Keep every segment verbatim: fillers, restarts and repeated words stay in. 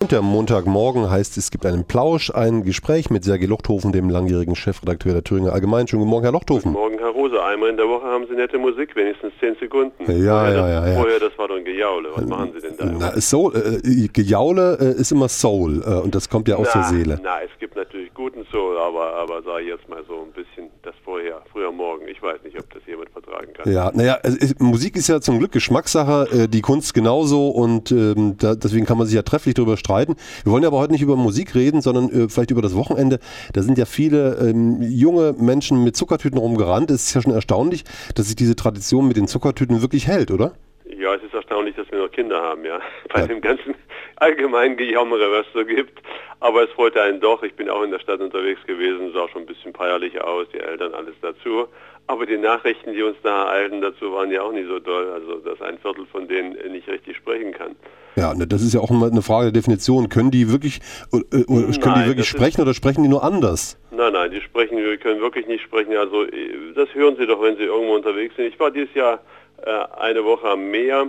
Und der Montagmorgen heißt, es gibt einen Plausch, ein Gespräch mit Sergej Lochthofen, dem langjährigen Chefredakteur der Thüringer Allgemeinen. Schönen guten Morgen, Herr Lochthofen. Guten Morgen, Herr Rose. Einmal in der Woche haben Sie nette Musik, wenigstens zehn Sekunden. Ja, vorher, ja, das, ja, ja. Vorher, das war doch ein Gejaule. Was machen Sie denn da? Na, Soul, äh, Gejaule äh, ist immer Soul äh, und das kommt ja aus na, der Seele. Na, es gibt natürlich guten Soul, aber, aber sage ich jetzt mal so ein bisschen das vorher, früher Morgen. Ich weiß nicht, ob das jemand vertragen kann. Ja, naja, es ist, Musik ist ja zum Glück Geschmackssache, äh, die Kunst genauso und ähm, da, deswegen kann man sich ja trefflich darüber streiten. Wir wollen ja aber heute nicht über Musik reden, sondern äh, vielleicht über das Wochenende. Da sind ja viele ähm, junge Menschen mit Zuckertüten rumgerannt. Es ist ja schon erstaunlich, dass sich diese Tradition mit den Zuckertüten wirklich hält, oder? Ja, es ist erstaunlich, dass wir noch Kinder haben, ja. Bei ja. dem ganzen allgemeinen Gejammere, was es so gibt. Aber es freute einen doch. Ich bin auch in der Stadt unterwegs gewesen, sah schon ein bisschen feierlich aus, die Eltern, alles dazu. Aber die Nachrichten, die uns da ereilten, dazu waren ja auch nicht so doll. Also, dass ein Viertel von denen nicht richtig sprechen kann. Ja, ne, das ist ja auch immer eine Frage der Definition. Können die wirklich, äh, äh, können nein, die wirklich sprechen ist, oder sprechen die nur anders? Nein, nein, die sprechen, die können wirklich nicht sprechen. Also, das hören sie doch, wenn sie irgendwo unterwegs sind. Ich war dieses Jahr äh, eine Woche am Meer.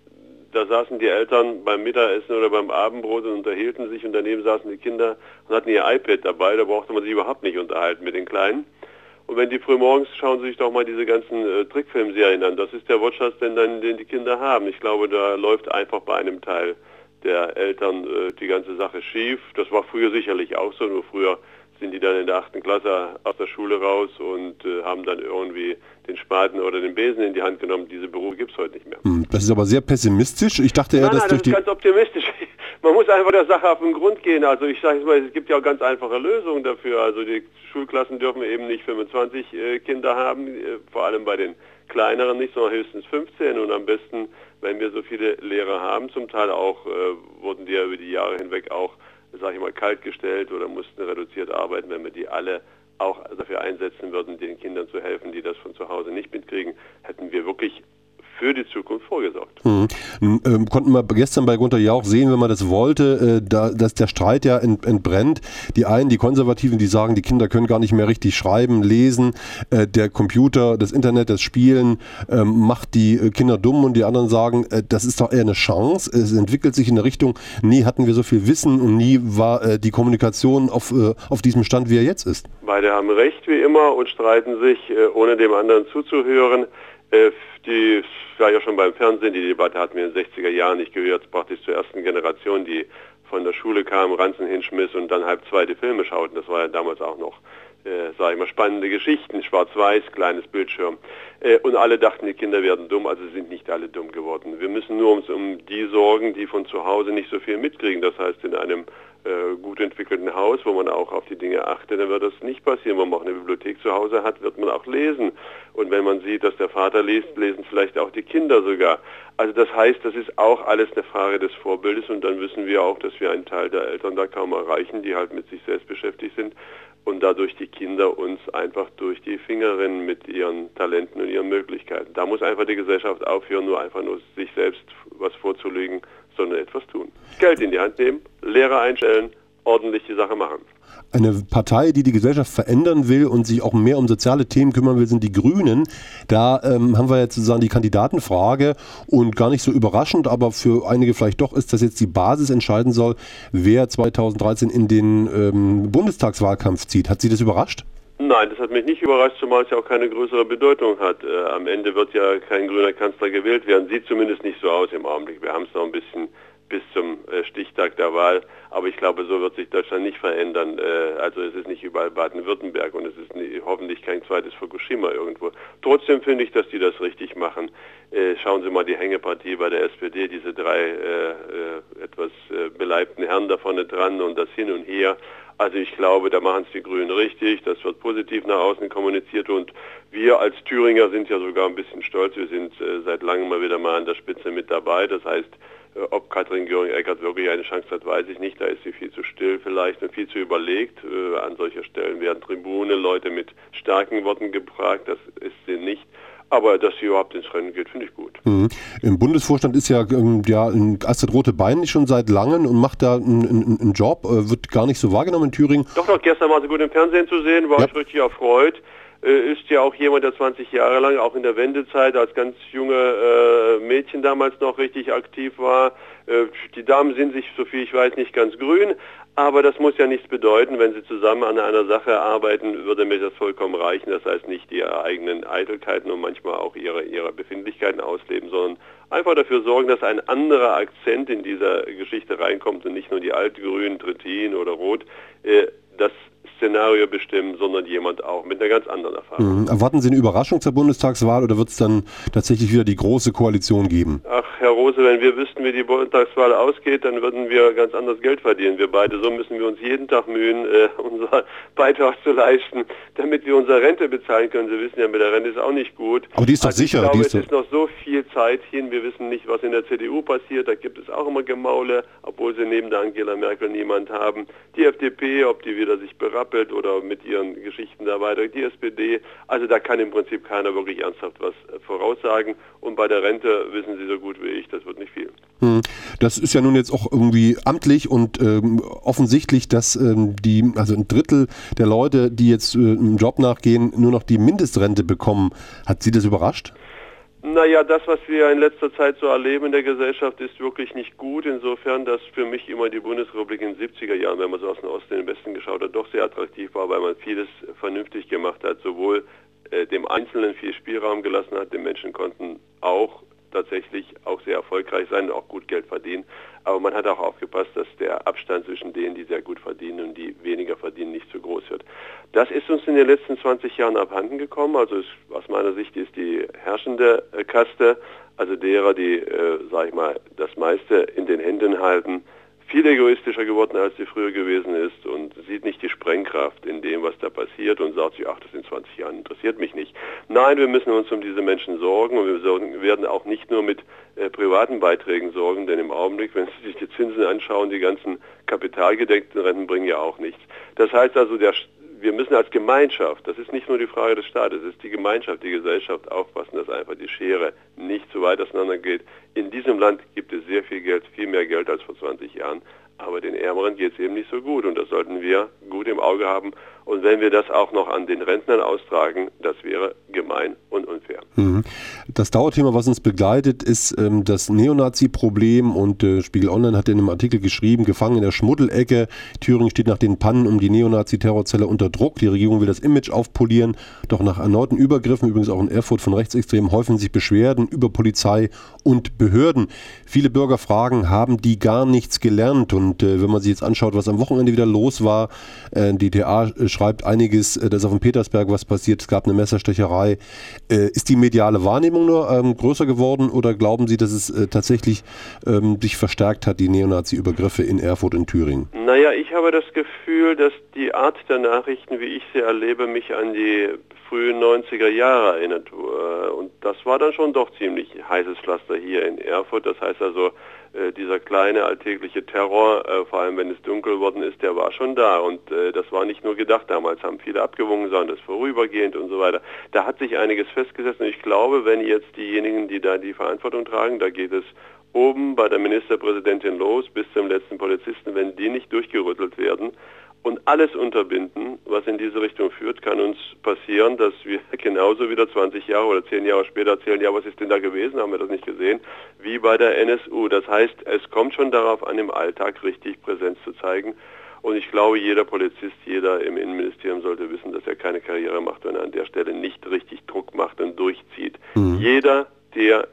Da saßen die Eltern beim Mittagessen oder beim Abendbrot und unterhielten sich und daneben saßen die Kinder und hatten ihr iPad dabei. Da brauchte man sich überhaupt nicht unterhalten mit den Kleinen. Und wenn die früh morgens, schauen Sie sich doch mal diese ganzen äh, Trickfilmserien an. Das ist der Wortschatz, den, dann, den die Kinder haben. Ich glaube, da läuft einfach bei einem Teil der Eltern äh, die ganze Sache schief. Das war früher sicherlich auch so, nur früher sind die dann in der achten Klasse aus der Schule raus und äh, haben dann irgendwie den Spaten oder den Besen in die Hand genommen. Diese Berufe gibt es heute nicht mehr. Das ist aber sehr pessimistisch. Ich dachte eher, nein, dass nein, durch das die... ist ganz optimistisch. Man muss einfach der Sache auf den Grund gehen. Also ich sage mal, es gibt ja auch ganz einfache Lösungen dafür. Also die Schulklassen dürfen eben nicht fünfundzwanzig äh, Kinder haben, äh, vor allem bei den kleineren nicht, sondern höchstens fünfzehn. Und am besten, wenn wir so viele Lehrer haben, zum Teil auch, äh, wurden die ja über die Jahre hinweg auch, sage ich mal, kaltgestellt oder mussten reduziert arbeiten, wenn wir die alle auch dafür einsetzen würden, den Kindern zu helfen, die das von zu Hause nicht mitkriegen, hätten wir wirklich für die Zukunft vorgesorgt. Mhm. Ähm, konnten wir gestern bei Gunter Jauch sehen, wenn man das wollte, äh, da, dass der Streit ja ent, entbrennt. Die einen, die Konservativen, die sagen, die Kinder können gar nicht mehr richtig schreiben, lesen. Äh, der Computer, das Internet, das Spielen äh, macht die äh, Kinder dumm und die anderen sagen, äh, das ist doch eher eine Chance. Es entwickelt sich in eine Richtung, nie hatten wir so viel Wissen und nie war äh, die Kommunikation auf, äh, auf diesem Stand, wie er jetzt ist. Beide haben recht, wie immer, und streiten sich, äh, ohne dem anderen zuzuhören. Äh, die war ja schon beim Fernsehen, die Debatte hatten wir in den sechziger Jahren nicht gehört, praktisch zur ersten Generation, die von der Schule kam, Ranzen hinschmiss und dann halb zweite Filme schauten. Das war ja damals auch noch, äh, sage ich mal, spannende Geschichten, schwarz-weiß, kleines Bildschirm. Äh, und alle dachten, die Kinder werden dumm, also sind nicht alle dumm geworden. Wir müssen nur uns um die sorgen, die von zu Hause nicht so viel mitkriegen. Das heißt, in einem äh, gut entwickelten Haus, wo man auch auf die Dinge achtet, dann wird das nicht passieren. Wenn man auch eine Bibliothek zu Hause hat, wird man auch lesen. Und wenn man sieht, dass der Vater liest, lesen vielleicht auch die Kinder sogar. Also das heißt, das ist auch alles eine Frage des Vorbildes und dann wissen wir auch, dass wir einen Teil der Eltern da kaum erreichen, die halt mit sich selbst beschäftigt sind und dadurch die Kinder uns einfach durch die Finger rennen mit ihren Talenten und ihren Möglichkeiten. Da muss einfach die Gesellschaft aufhören, nur einfach nur sich selbst was vorzulegen, sondern etwas tun. Geld in die Hand nehmen, Lehrer einstellen, ordentlich die Sache machen. Eine Partei, die die Gesellschaft verändern will und sich auch mehr um soziale Themen kümmern will, sind die Grünen. Da ähm, haben wir jetzt sozusagen die Kandidatenfrage und gar nicht so überraschend, aber für einige vielleicht doch ist, dass jetzt die Basis entscheiden soll, wer zweitausenddreizehn in den ähm, Bundestagswahlkampf zieht. Hat Sie das überrascht? Nein, das hat mich nicht überrascht, zumal es ja auch keine größere Bedeutung hat. Äh, am Ende wird ja kein grüner Kanzler gewählt werden. Sieht zumindest nicht so aus im Augenblick. Wir haben es noch ein bisschen bis zum äh, Stichtag der Wahl. Aber ich glaube, so wird sich Deutschland nicht verändern. Äh, also es ist nicht überall Baden-Württemberg und es ist nie, hoffentlich kein zweites Fukushima irgendwo. Trotzdem finde ich, dass die das richtig machen. Äh, schauen Sie mal die Hängepartie bei der S P D, diese drei äh, äh, etwas äh, beleibten Herren da vorne dran und das Hin und Her. Also ich glaube, da machen es die Grünen richtig, das wird positiv nach außen kommuniziert und wir als Thüringer sind ja sogar ein bisschen stolz, wir sind äh, seit langem mal wieder mal an der Spitze mit dabei, das heißt, äh, ob Katrin Göring-Eckardt wirklich eine Chance hat, weiß ich nicht, da ist sie viel zu still vielleicht und viel zu überlegt, äh, an solcher Stellen werden Tribune, Leute mit starken Worten gefragt, das ist sie nicht. Aber dass sie überhaupt ins Rennen geht, finde ich gut. Mhm. Im Bundesvorstand ist ja, ähm, ja Astrid Rote-Bein schon seit langem und macht da einen, einen, einen Job, äh, wird gar nicht so wahrgenommen in Thüringen. Doch, doch, gestern war sie gut im Fernsehen zu sehen, war ja. ich richtig erfreut. äh, ist ja auch jemand, der zwanzig Jahre lang, auch in der Wendezeit, als ganz junge äh, Mädchen damals noch richtig aktiv war. Äh, die Damen sind sich, so viel ich weiß, nicht ganz grün. Aber das muss ja nichts bedeuten, wenn sie zusammen an einer Sache arbeiten, würde mir das vollkommen reichen. Das heißt nicht ihre eigenen Eitelkeiten und manchmal auch ihre, ihre Befindlichkeiten ausleben, sondern einfach dafür sorgen, dass ein anderer Akzent in dieser Geschichte reinkommt und nicht nur die altgrünen, Trittin oder Rot, äh, das Szenario bestimmen, sondern jemand auch mit einer ganz anderen Erfahrung. Mhm. Erwarten Sie eine Überraschung zur Bundestagswahl oder wird es dann tatsächlich wieder die große Koalition geben? Ach, Herr Rose, wenn wir wüssten, wie die Bundestagswahl ausgeht, dann würden wir ganz anders Geld verdienen. Wir beide, so müssen wir uns jeden Tag mühen, äh, unser Beitrag zu leisten, damit wir unsere Rente bezahlen können. Sie wissen ja, mit der Rente ist auch nicht gut. Aber die ist doch also sicher. Ich glaube, die es ist, ist noch so viel Zeit hin. Wir wissen nicht, was in der C D U passiert. Da gibt es auch immer Gemaule, obwohl sie neben der Angela Merkel niemand haben. Die F D P, ob die wieder sich berappelt oder mit ihren Geschichten da weiter, die S P D. Also da kann im Prinzip keiner wirklich ernsthaft was voraussagen. Und bei der Rente wissen Sie so gut wie ich, das wird nicht viel. Das ist ja nun jetzt auch irgendwie amtlich und ähm, offensichtlich, dass ähm, die, also ein Drittel der Leute, die jetzt äh, einem Job nachgehen, nur noch die Mindestrente bekommen. Hat Sie das überrascht? Naja, das, was wir in letzter Zeit so erleben in der Gesellschaft, ist wirklich nicht gut. Insofern, dass für mich immer die Bundesrepublik in den siebziger Jahren, wenn man so aus dem Osten in den Westen geschaut hat, doch sehr attraktiv war, weil man vieles vernünftig gemacht hat, sowohl äh, dem Einzelnen viel Spielraum gelassen hat, den Menschen konnten auch tatsächlich auch sehr erfolgreich sein und auch gut Geld verdienen. Aber man hat auch aufgepasst, dass der Abstand zwischen denen, die sehr gut verdienen und die weniger verdienen, nicht zu groß wird. Das ist uns in den letzten zwanzig Jahren abhanden gekommen. Also es, aus meiner Sicht ist die herrschende äh, Kaste, also derer, die, äh, sag ich mal, das meiste in den Händen halten, viel egoistischer geworden, als sie früher gewesen ist und sieht nicht die Sprengkraft in dem, was da passiert und sagt sich, ach, das in zwanzig Jahren interessiert mich nicht. Nein, wir müssen uns um diese Menschen sorgen und wir sorgen, werden auch nicht nur mit äh, privaten Beiträgen sorgen, denn im Augenblick, wenn Sie sich die Zinsen anschauen, die ganzen kapitalgedeckten Renten bringen ja auch nichts. Das heißt also, der wir müssen als Gemeinschaft, das ist nicht nur die Frage des Staates, es ist die Gemeinschaft, die Gesellschaft aufpassen, dass einfach die Schere nicht so weit auseinander geht. In diesem Land gibt es sehr viel Geld, viel mehr Geld als vor zwanzig Jahren, aber den Ärmeren geht es eben nicht so gut und das sollten wir gut im Auge haben. Und wenn wir das auch noch an den Rentnern austragen, das wäre gemein und unfair. Das Dauerthema, was uns begleitet, ist ähm, das Neonazi-Problem und äh, Spiegel Online hat in einem Artikel geschrieben, gefangen in der Schmuddelecke. Thüringen steht nach den Pannen um die Neonazi-Terrorzelle unter Druck. Die Regierung will das Image aufpolieren, doch nach erneuten Übergriffen, übrigens auch in Erfurt von Rechtsextremen, häufen sich Beschwerden über Polizei und Behörden. Viele Bürger fragen, haben die gar nichts gelernt? Und äh, wenn man sich jetzt anschaut, was am Wochenende wieder los war, äh, die D A schreibt einiges, äh, dass auf dem Petersberg was passiert, es gab eine Messerstecherei. Äh, ist die mediale Wahrnehmung nur ähm, größer geworden oder glauben Sie, dass es äh, tatsächlich ähm, sich verstärkt hat, die Neonazi-Übergriffe in Erfurt und Thüringen? Naja, ich habe das Gefühl, dass die Art der Nachrichten, wie ich sie erlebe, mich an die frühen neunziger Jahre erinnert. Und das war dann schon doch ziemlich heißes Pflaster hier in Erfurt. Das heißt also, dieser kleine alltägliche Terror, vor allem wenn es dunkel geworden ist, der war schon da. Und das war nicht nur gedacht, damals haben viele abgewunken, sondern das vorübergehend und so weiter. Da hat sich einiges festgesetzt und ich glaube, wenn jetzt diejenigen, die da die Verantwortung tragen, da geht es oben bei der Ministerpräsidentin los bis zum letzten Polizisten, wenn die nicht durchgerüttelt werden und alles unterbinden, was in diese Richtung führt, kann uns passieren, dass wir genauso wieder zwanzig Jahre oder zehn Jahre später erzählen, ja, was ist denn da gewesen, haben wir das nicht gesehen, wie bei der N S U. Das heißt, es kommt schon darauf an, im Alltag richtig Präsenz zu zeigen. Und ich glaube, jeder Polizist, jeder im Innenministerium sollte wissen, dass er keine Karriere macht, wenn er an der Stelle nicht richtig Druck macht und durchzieht. Mhm. Jeder, der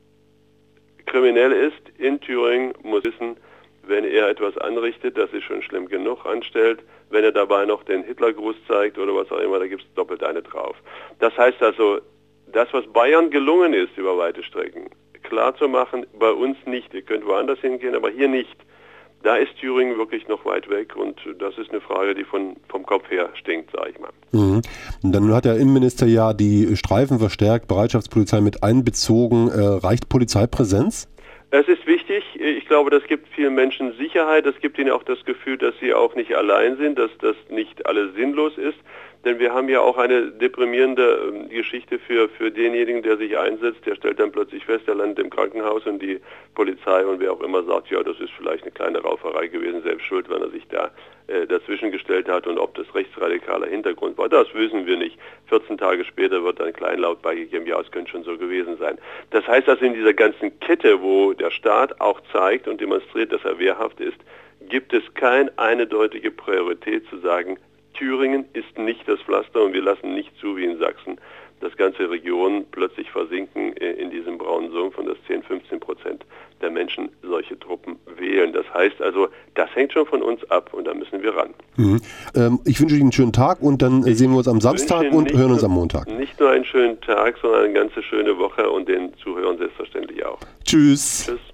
kriminell ist in Thüringen, muss wissen, wenn er etwas anrichtet, das ist schon schlimm genug anstellt, wenn er dabei noch den Hitlergruß zeigt oder was auch immer, da gibt es doppelt eine drauf. Das heißt also, das, was Bayern gelungen ist über weite Strecken, klar zu machen, bei uns nicht. Ihr könnt woanders hingehen, aber hier nicht. Da ist Thüringen wirklich noch weit weg und das ist eine Frage, die von, vom Kopf her stinkt, sage ich mal. Mhm. Dann hat der Innenminister ja die Streifen verstärkt, Bereitschaftspolizei mit einbezogen. Äh, reicht Polizeipräsenz? Es ist wichtig. Ich glaube, das gibt vielen Menschen Sicherheit. Das gibt ihnen auch das Gefühl, dass sie auch nicht allein sind, dass das nicht alles sinnlos ist. Denn wir haben ja auch eine deprimierende äh, Geschichte für, für denjenigen, der sich einsetzt. Der stellt dann plötzlich fest, er landet im Krankenhaus und die Polizei und wer auch immer sagt, ja, das ist vielleicht eine kleine Rauferei gewesen, selbst schuld, wenn er sich da äh, dazwischen gestellt hat und ob das rechtsradikaler Hintergrund war, das wissen wir nicht. vierzehn Tage später wird dann kleinlaut beigegeben, ja, es könnte schon so gewesen sein. Das heißt also, in dieser ganzen Kette, wo der Staat auch zeigt und demonstriert, dass er wehrhaft ist, gibt es keine eindeutige Priorität zu sagen, Thüringen ist nicht das Pflaster und wir lassen nicht zu wie in Sachsen, dass ganze Regionen plötzlich versinken in diesem braunen Sumpf und dass zehn, fünfzehn Prozent der Menschen solche Truppen wählen. Das heißt also, das hängt schon von uns ab und da müssen wir ran. Mhm. Ähm, ich wünsche Ihnen einen schönen Tag und dann ich sehen wir uns am Samstag und hören uns am Montag. Nicht nur einen schönen Tag, sondern eine ganze schöne Woche und den Zuhörern selbstverständlich auch. Tschüss. Tschüss.